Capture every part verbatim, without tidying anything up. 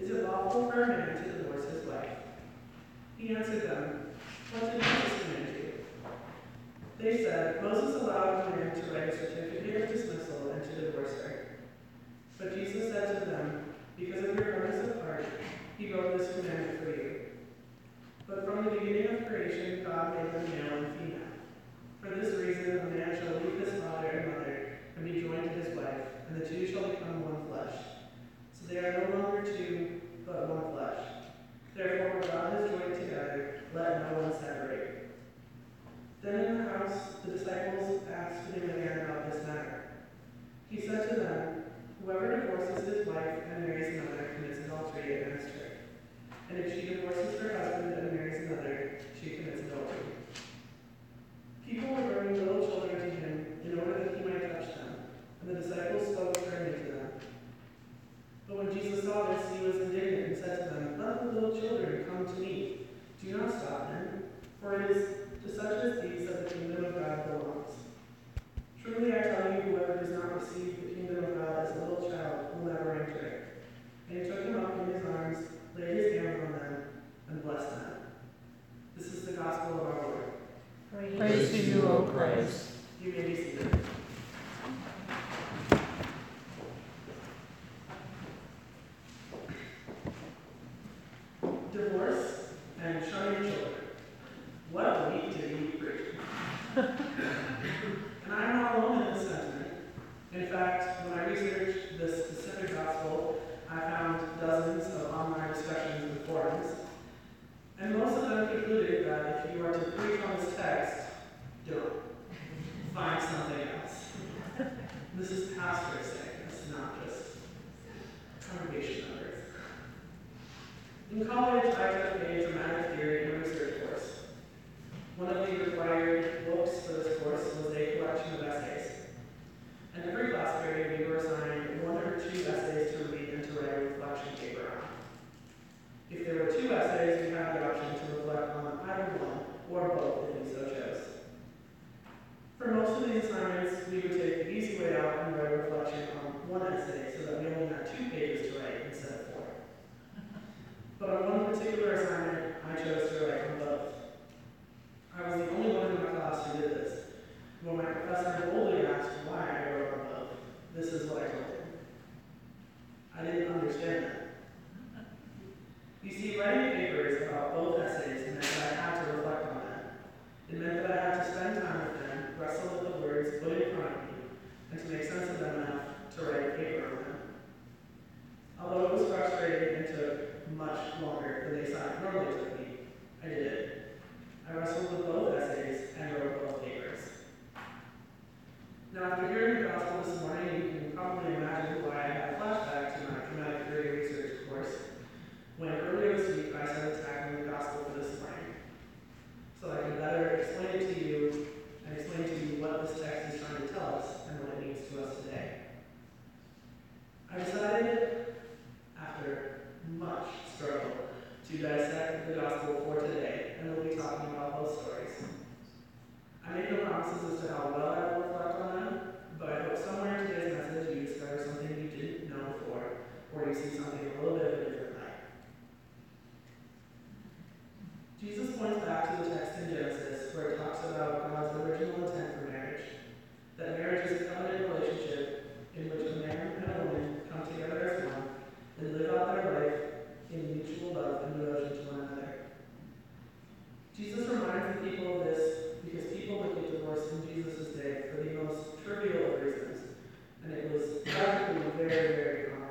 Is it lawful for a man to divorce his wife? He answered them, What did Moses command you? They said, Moses allowed a man to write a certificate of dismissal and to divorce her. But Jesus said to them, Because of your hardness of heart, he wrote this commandment for you. But from the beginning of creation, God made them male and female. For this reason, a man shall leave his father and mother and be joined to his wife, and the two shall become one flesh. So they are no longer two, but one flesh. Therefore, what God has joined together, let no one separate. Then in the house, the disciples asked him again about this matter. He said to them, Whoever divorces his wife and marries another commits adultery against her. And if she divorces her husband and marries another, she commits adultery. People were bringing little children to him in order that he might touch them, and the disciples spoke sternly to them. But when Jesus saw this, he was indignant and said to them, Let the little children come to me. Do not stop them, for it is to such as these that the kingdom of God belongs. Truly I tell you, whoever does not receive the kingdom of God as a little child will never enter it. And he took them up in his arms, laid his hands on them, and blessed them. This is the gospel of our Lord. Praise, Praise to you, O Christ. You may be seated. Divorce and shunning children. What a week to be preaching. And I'm not alone in this sentiment. In fact, when I researched this specific gospel, I found dozens of online discussions and forums, and most of them concluded that if you are to preach on this text, don't. Find something else. This is pastors saying this, not just congregation members. In college, I took a dramatic theory and research course. One of the required books for this course was a collection of essays. And every class period, we were assigned one or two essays to read and to write a reflection paper on. If there were two essays, we had the option to reflect on either one or both if we so chose. For most of these assignments, we would take the easy way out and write a reflection on one essay so that we only had two pages to write instead of four. But on one particular assignment, I chose to write on both. I was the only one in my class who did this. When my professor boldly asked why I wrote on both, this is what I told him. I didn't understand that. You see, writing papers about both essays meant that I had to reflect on them. It meant that I had to spend time with them, wrestle with the words put in front of me, and to make sense of them enough to write a paper on them. Although it was frustrating and took much longer than the assignment normally took me, I did it. I wrestled with both essays and wrote both papers. Now, after hearing the gospel this morning, you can probably imagine why I had a flashback to my dramatic theory research course, when earlier this week I started tackling the gospel for this morning, so I can better explain it to you and explain to you what this text is trying to tell us and what it means to us today. I decided, after much struggle, to dissect the gospel for today, and we'll be talking about both stories. I make no promises as to how well I will reflect on them, but I hope somewhere in today's message you discover something you didn't know before, or you see something a little bit of a different light. Jesus points back to the text in Genesis where it talks about God's original intent for marriage, that marriage is a covenant relationship in which a man and a woman come together as one and live out their life in mutual love and devotion to one another. Jesus reminds the people of this because people would get divorced in Jesus' day for the most trivial of reasons, and it was practically very, very common.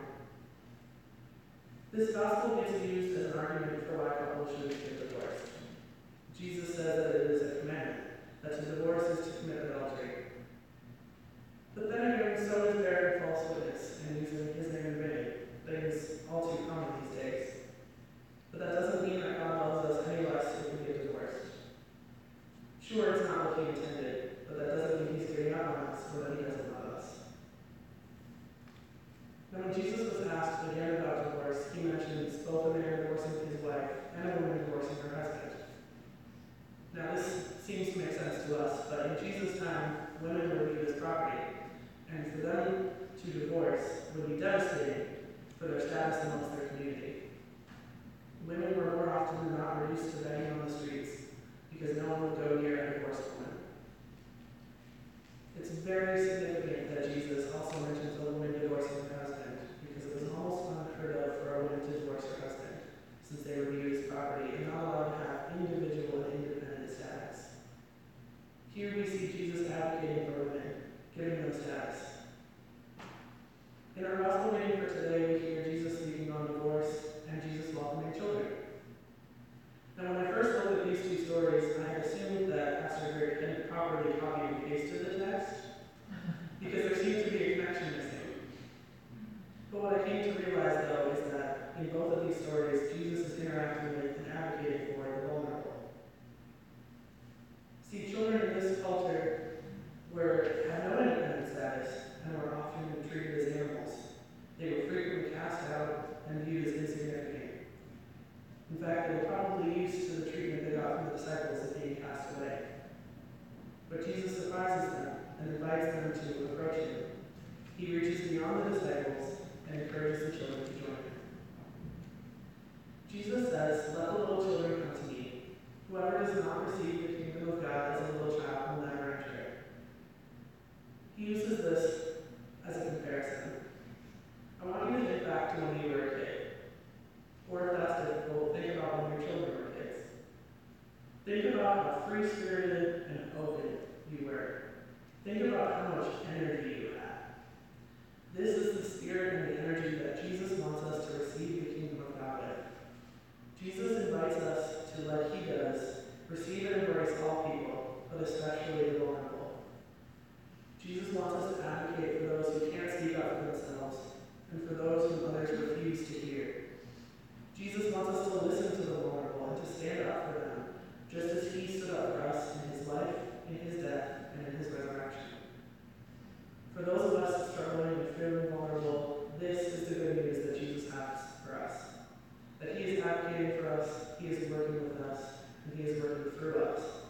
This gospel gets used as an argument for why couples should get divorced. Jesus says that it is a commandment, that to divorce is to commit adultery. But then again, so is bearing false witness and using his name in vain, things all too common these days. But that doesn't mean that God loves us any less if we get divorced. Sure, it's not what he intended, but that doesn't mean he's giving up on us or that he doesn't love us. Now, when Jesus was asked again about divorce, he mentions both a man divorcing his wife and a woman divorcing her husband. Now, this seems to make sense to us, but in Jesus' time, women were viewed as property, and for them to divorce would be devastating for their status amongst their community. both of these stories, Jesus is interacting with and advocating for the vulnerable. See, children in this culture were had no independent status and were often treated as animals. They were frequently cast out and viewed as insignificant. In fact, they were probably used to the treatment they got from the disciples as being cast away. But Jesus surprises them and invites them to approach him. He reaches beyond the disciples and encourages the children to join him. Jesus says, "Let the little children come to me. Whoever does not receive the kingdom of God as a little child will never enter it." He uses this as a comparison. I want you to think back to when you were a kid. Or if that's difficult, think about when your children were kids. Think about how free-spirited and open you were. Think about how much energy you had. This is the spirit and the energy that Jesus wants us to receive the kingdom of God with. Jesus invites us to, like he does, receive and embrace all people, but especially the vulnerable. Jesus wants us to advocate for those who can't speak up for themselves and for those whom others refuse to hear. Jesus wants us to listen to the vulnerable and to stand up for them, just as he stood up for us in his life, in his death, and in his resurrection. For those of us struggling and feeling vulnerable, this is the good news that Jesus has for us. That he is advocating for us, he is working with us, and he is working through us.